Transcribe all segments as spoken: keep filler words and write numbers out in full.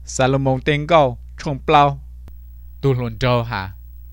Salomon tên câu trông plau tu luôn trâu hả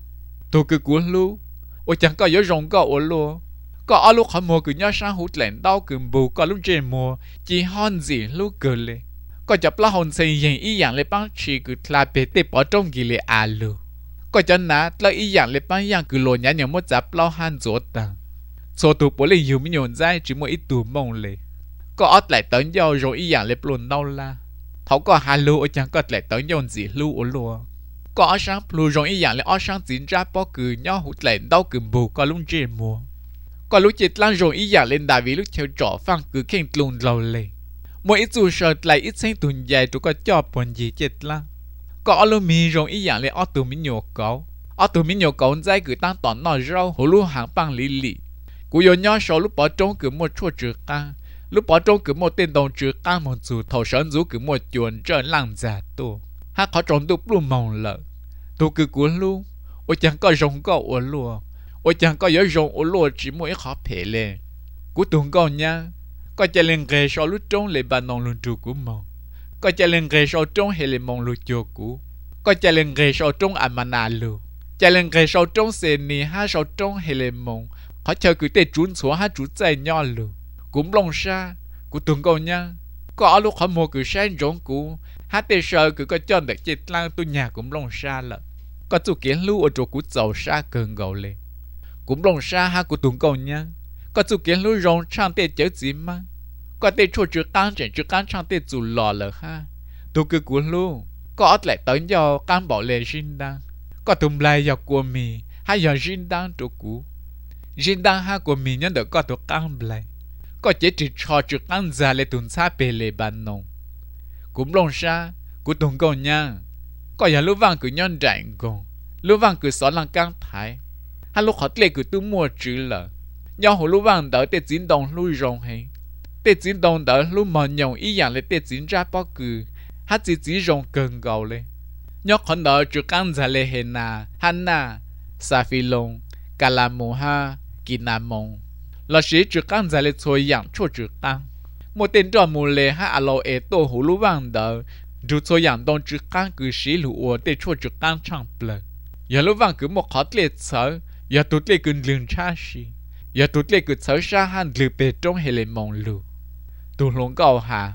tu cứ cuốn lu ôi chẳng có nhớ rong có ổn luôn có ở lúc họ mua cứ nhớ sang hút lẹn đau cứ bù có lúc trên mua chỉ hòn gì lúc cười lệ có chập lá hòn xây dựng ý dạng lệ băng chỉ cứ là bể tê bỏ trong gì lệ à lu có cho ná là ý dạng lệ băng dạng cứ lồi nhá nhở mất chập lao han rốt tàng số tu bố lệ nhiều nhổn dai chỉ một ít tu mong lệ có ót lại tới nhau rồi ý dạng lệ luôn đau la thấu có hà lu ở chẳng có lại tới nhau gì lu ở lùa có ở sáng lu rồi ý dạng lệ ở sáng diễn ra bỏ cứ nhau hút lẹn đau cứ bù có lúc trên mua có lúc chết lan rồi ý dạng lên đại vì lúc theo trọ phăng cứ khen lùn lâu lệ mỗi ít dù sợ lại ít sinh tuần dài tụi có cho buồn gì chết lan có ở lúc mi rồi ý dạng lên ở tụi mình nhổ cậu ở tụi mình nhổ cậu dây cứ tăng tỏn nọ rau hồ lu hàng bằng lì lì cú yo nhau sau lúc bỏ trống cứ một chỗ trừ ca lúc bỏ trống cứ một tên đồng trừ ca một dù thầu sơn rú cứ một chuồn trơn lăng giả tu hát khó trống tu plum mong lợ tu cứ cuốn luôn ôi chẳng có rồng có ủa lùa ôi chẳng có nhớ rồng ủa lùa chỉ mỗi khó phê lên cú tuần câu nha có chạy lên ghế sau lúc trống lấy bàn nòng luôn trù của mong có chạy lên ghế sau trống hay lên mong luôn chùa cũ có chạy lên ghế sau trống amana lu chạy lên ghế sau trống xe ni ha sau trống hay lên mong họ chờ cứ tê trốn xuống ha trốn chạy nhỏ lu cũng lòng xa cú tuần câu nha có ở lúc họ mua cứ sáng rỗng cũ ha tê sợ cứ có cho được chết lang tu nhà cũng lòng xa lợ có chú kiến lưu ở chỗ cú giàu xa cơn gầu lên cũng lòng xa ha cú tuần câu nha có chú kiến lưu rong trang tê chớ gì mà có tê chua chữ cán chèn chữ cán trang tê chú lò lợ ha tu cứ cuốn lưu có ót lại tới do cán bỏ lệ jin đang có tùm lại do của mì hay do jin đang chỗ cũ jin đang ha của mì nhân được có tổ cán lại có chế chỉ cho chữ cán ra lệ tuần xa bề lệ bàn nông cũng lòng xa cú tuần câu nha có nhà lúc vàng cứ nhân rảnh gồng lúc vàng cứ xóa lăng căng thái hay lúc họ lệ cứ tu mua chữ lợ nhau hồ lúc vàng đỡ tê chín đồng lui rong hay tê chín đồng đỡ lúc mà nhồng ý dạng lấy tê chín ra bao cứ hát chỉ chỉ rong cần gầu lên nhau họ đỡ chữ căng ra lệ hèn na hanna saphilon calamoha kinamon là sĩ chữ căng ra lệ thôi dạng cho chữ căng một tên trò mù lệ ha alo e tô hồ lúc vàng đỡ dù cho dạng đông chữ căng cứ sĩ lũ ở để cho chữ căng chẳng bờ giờ lúc vàng cứ một khó liệt sở giờ tụt liệt cứ lường cha sĩ giờ tụt liệt cứ sở sa han lừa bề trong hệ lệ mong lù tụt luôn cầu hà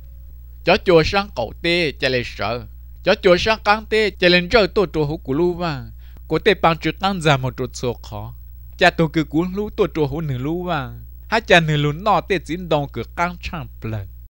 chó chùa sang cậu tê chạy lên sợ chó chùa sang căng tê chạy lên rơi tôi chùa hú của lũ vàng của tê bằng chữ căng ra một chút số khó cha tôi cứ cuốn lũ tôi chùa hú nửa lũ vàng hai cha nửa lũ nọ tê chín đông cứ căng chẳng bờ